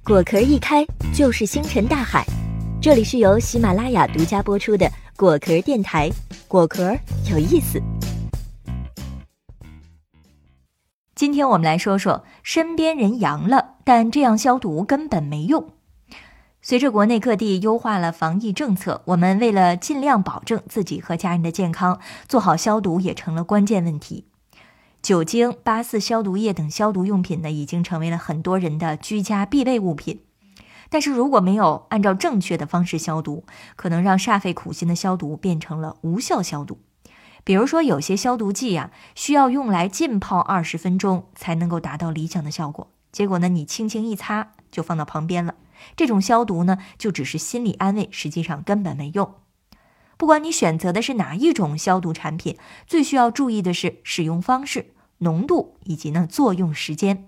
果壳一开就是星辰大海。这里是由喜马拉雅独家播出的果壳电台，果壳有意思。今天我们来说说身边人阳了，但这样消毒根本没用。随着国内各地优化了防疫政策，我们为了尽量保证自己和家人的健康，做好消毒也成了关键问题。酒精、8·4消毒液等消毒用品呢，已经成为了很多人的居家必备物品。但是如果没有按照正确的方式消毒，可能让煞费苦心的消毒变成了无效消毒。比如说有些消毒剂需要用来浸泡20分钟才能够达到理想的效果，结果呢你轻轻一擦就放到旁边了。这种消毒呢就只是心理安慰，实际上根本没用。不管你选择的是哪一种消毒产品，最需要注意的是使用方式、浓度以及作用时间。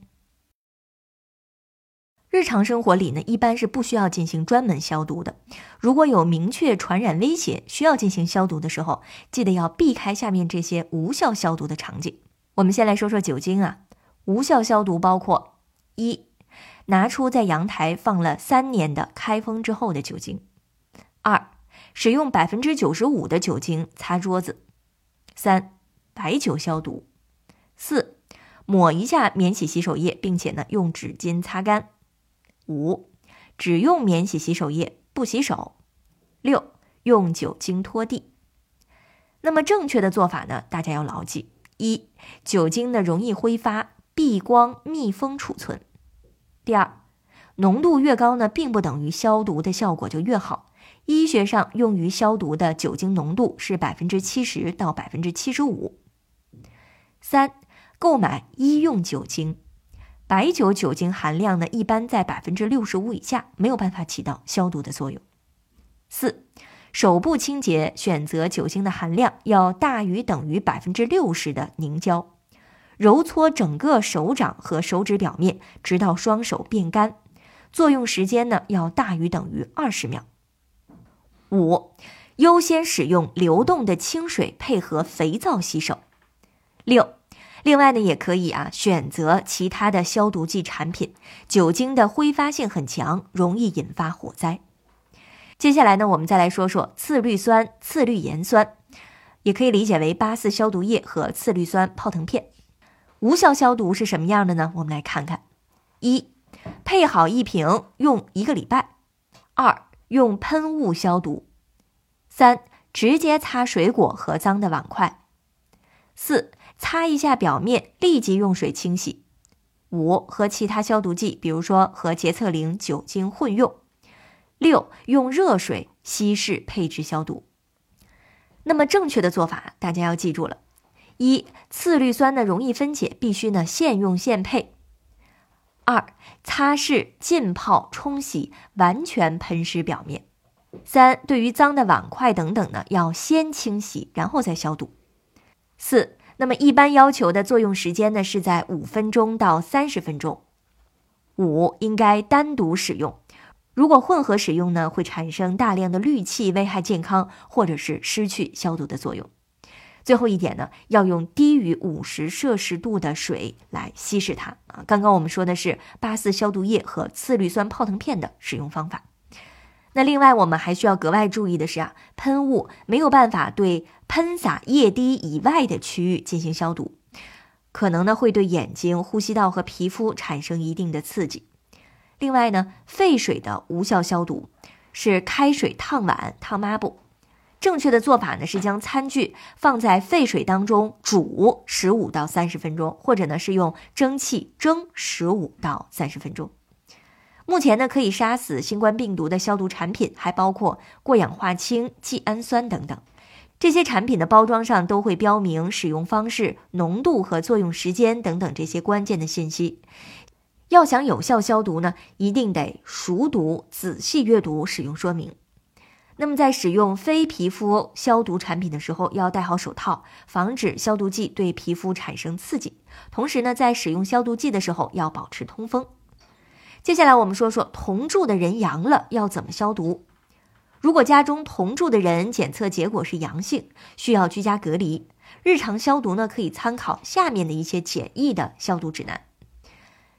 日常生活里呢，一般是不需要进行专门消毒的。如果有明确传染威胁需要进行消毒的时候，记得要避开下面这些无效消毒的场景。我们先来说说酒精无效消毒包括：一、拿出在阳台放了3年的开封之后的酒精；二、使用95%的酒精擦桌子；三、白酒消毒；四、抹一下免洗洗手液，并且用纸巾擦干；五、只用免洗洗手液不洗手；六、用酒精拖地。那么正确的做法呢，大家要牢记：一、酒精呢容易挥发，避光密封储存；第二，浓度越高呢，并不等于消毒的效果就越好。医学上用于消毒的酒精浓度是70%到75%。三、购买医用酒精，白酒酒精含量呢一般在65%以下，没有办法起到消毒的作用。四、手部清洁选择酒精的含量要大于等于60%的凝胶，揉搓整个手掌和手指表面，直到双手变干，作用时间呢要大于等于20秒。五、优先使用流动的清水配合肥皂洗手。六、另外呢也可以选择其他的消毒剂产品，酒精的挥发性很强，容易引发火灾。接下来呢我们再来说说次氯酸、次氯盐酸，也可以理解为8·4消毒液和次氯酸泡腾片。无效消毒是什么样的呢？我们来看看：一、配好一瓶用1个礼拜；二、用喷雾消毒；三、直接擦水果和脏的碗筷；四、擦一下表面，立即用水清洗；五、和其他消毒剂，比如说和洁厕灵、酒精混用；六、用热水稀释配置消毒。那么正确的做法大家要记住了：一、次氯酸呢容易分解，必须现用现配；二、擦拭、浸泡、冲洗，完全喷湿表面；三、对于脏的碗筷等等呢，要先清洗然后再消毒；四、那么一般要求的作用时间呢是在5分钟到30分钟；五、应该单独使用，如果混合使用呢，会产生大量的氯气，危害健康，或者是失去消毒的作用。最后一点呢，要用低于50摄氏度的水来稀释它刚刚我们说的是8·4消毒液和次氯酸泡腾片的使用方法。那另外我们还需要格外注意的是喷雾没有办法对喷洒液滴以外的区域进行消毒，可能呢会对眼睛、呼吸道和皮肤产生一定的刺激。另外呢，沸水的无效消毒是开水烫碗、烫抹布。正确的做法呢是将餐具放在沸水当中煮15到30分钟，或者呢是用蒸汽蒸15到30分钟。目前呢可以杀死新冠病毒的消毒产品还包括过氧化氢、季氨酸等等。这些产品的包装上都会标明使用方式、浓度和作用时间等等这些关键的信息。要想有效消毒呢，一定得熟读、仔细阅读使用说明。那么在使用非皮肤消毒产品的时候，要戴好手套，防止消毒剂对皮肤产生刺激。同时呢，在使用消毒剂的时候要保持通风。接下来我们说说同住的人阳了要怎么消毒。如果家中同住的人检测结果是阳性，需要居家隔离，日常消毒呢可以参考下面的一些简易的消毒指南。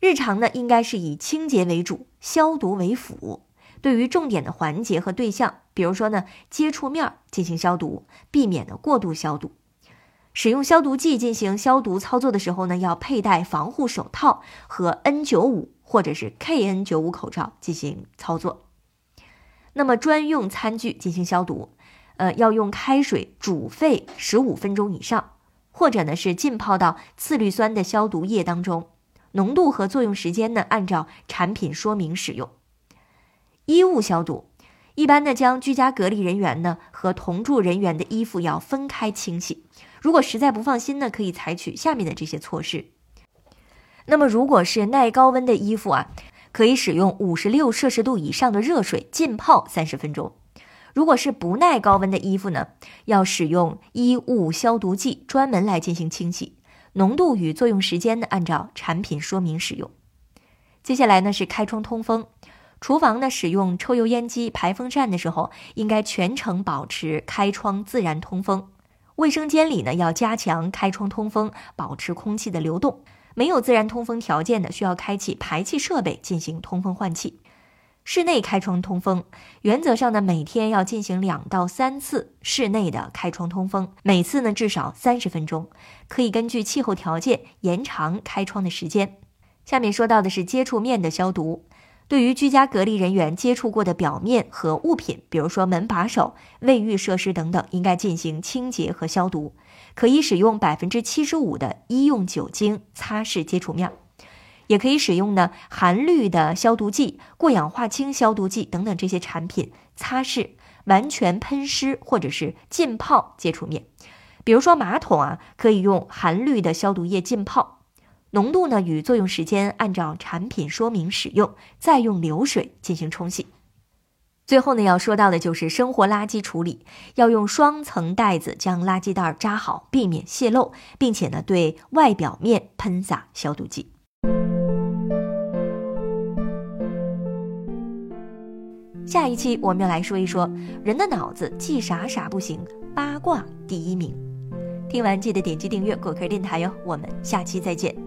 日常呢，应该是以清洁为主，消毒为辅。对于重点的环节和对象，比如说呢，接触面进行消毒，避免的过度消毒。使用消毒剂进行消毒操作的时候呢，要佩戴防护手套和 N95 或者是 KN95 口罩进行操作。那么专用餐具进行消毒，要用开水煮沸15分钟以上，或者呢是浸泡到次氯酸的消毒液当中，浓度和作用时间呢按照产品说明使用。衣物消毒，一般呢将居家隔离人员呢和同住人员的衣服要分开清洗。如果实在不放心呢，可以采取下面的这些措施。那么如果是耐高温的衣服啊，可以使用56摄氏度以上的热水浸泡30分钟。如果是不耐高温的衣服呢，要使用衣物消毒剂专门来进行清洗，浓度与作用时间呢按照产品说明使用。接下来呢是开窗通风，厨房呢使用抽油烟机、排风扇的时候，应该全程保持开窗自然通风。卫生间里呢要加强开窗通风，保持空气的流动。没有自然通风条件的，需要开启排气设备进行通风换气。室内开窗通风，原则上呢，每天要进行2到3次室内的开窗通风，每次呢至少30分钟，可以根据气候条件延长开窗的时间。下面说到的是接触面的消毒。对于居家隔离人员接触过的表面和物品，比如说门把手、卫浴设施等等，应该进行清洁和消毒。可以使用75%的医用酒精擦拭接触面，也可以使用呢含氯的消毒剂、过氧化氢消毒剂等等这些产品擦拭，完全喷湿或者是浸泡接触面。比如说马桶啊，可以用含氯的消毒液浸泡，浓度呢与作用时间按照产品说明使用，再用流水进行冲洗。最后呢，要说到的就是生活垃圾处理，要用双层袋子将垃圾袋扎好，避免泄漏，并且呢对外表面喷洒消毒剂。下一期我们要来说一说人的脑子记啥啥不行，八卦第1名。听完记得点击订阅果壳电台哟，我们下期再见。